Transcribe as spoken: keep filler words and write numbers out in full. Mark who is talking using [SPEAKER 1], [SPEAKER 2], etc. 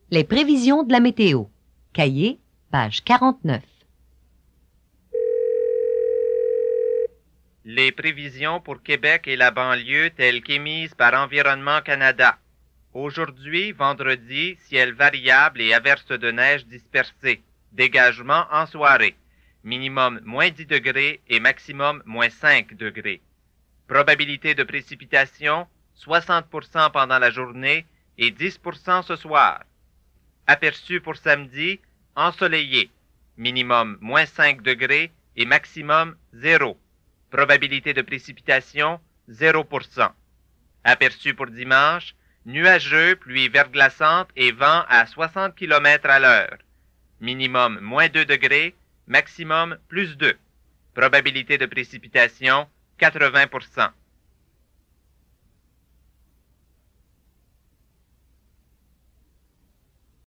[SPEAKER 1] Les prévisions de la météo. Cahier, page quarante-neuf.
[SPEAKER 2] Les prévisions pour Québec et la banlieue telles qu'émises par Environnement Canada. Aujourd'hui, vendredi, ciel variable et averses de neige dispersées. Dégagement en soirée. Minimum moins dix degrés et maximum moins cinq degrés. Probabilité de précipitation, soixante pour cent pendant la journée et dix pour cent ce soir. Aperçu pour samedi, ensoleillé. Minimum moins cinq degrés et maximum zéro. Probabilité de précipitation, zéro pour cent. Aperçu pour dimanche, nuageux, pluie verglaçante et vent à soixante kilomètres à l'heure. Minimum moins deux degrés, maximum plus deux. Probabilité de précipitation, quatre-vingts pour cent.